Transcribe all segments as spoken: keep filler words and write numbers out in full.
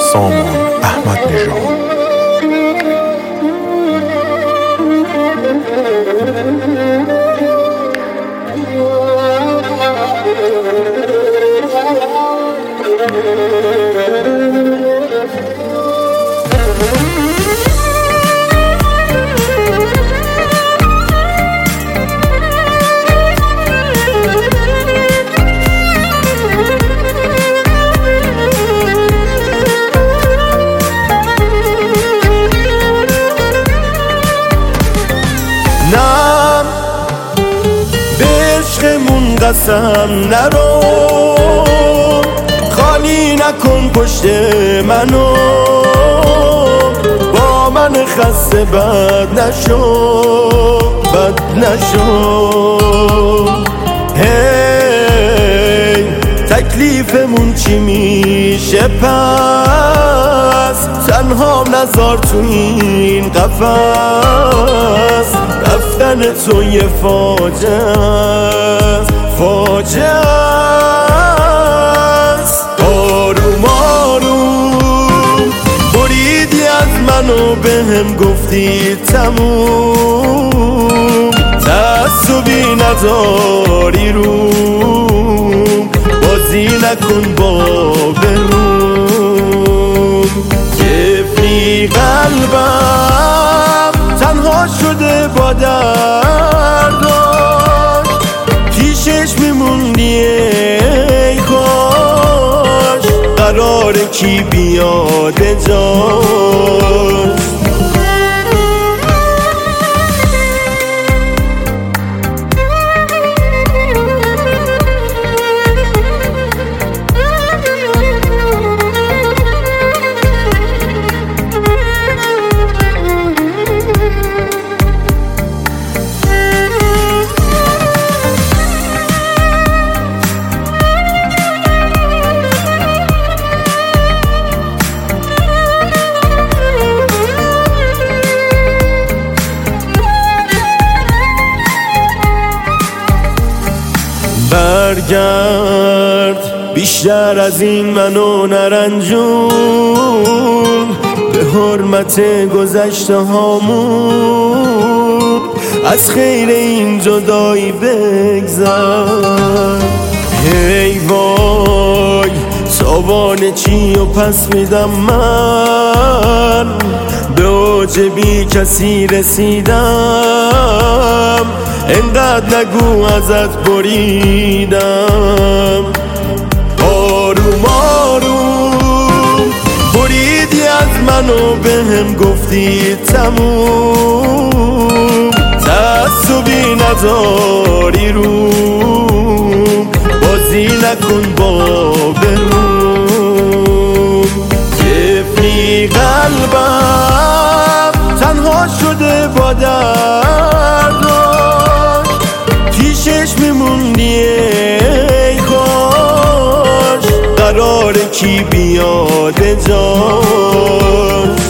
سامان احمد نژاد. نم به عشقمون قسم نرو، خالی نکن پشت منو، با من خسته بد نشو، بد نشو. هی تکلیفمون چی میشه پس، تنها نذار تو این قفس، رفتن تو یه فاجعه است، فاجعه است. آروم آروم بریدی از منو بهم گفتی تموم، تعصبی نداری روم، بازی نکن با بروم. طفلی قلبم تنها شده با درداش، پیشش میموندی ای کاش، قراره کی بیاد جاش. برگرد بیشتر از این منو نرنجون، به حرمت گذشته هامون از خیر این جدایی بگذر. هی وای تاوان چی و پس میدم من، به اوج بی کسی رسیدم، اینقدر نگو ازت بریدم. آروم آروم بریدی از منو بهم گفتی تموم، تعصبی نداری روم، بازی نکن با بروم. طفلی قلبم تنها شده با درداش، پیشش میموندی ای کاش، قراره کی بیاد جاش.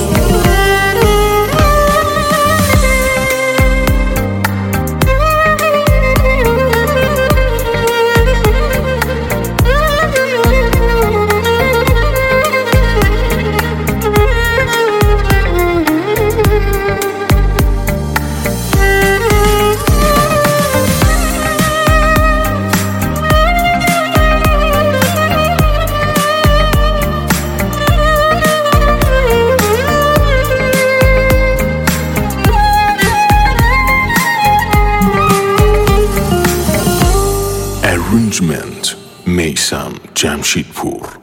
Arrangement میثم جمشیدپور.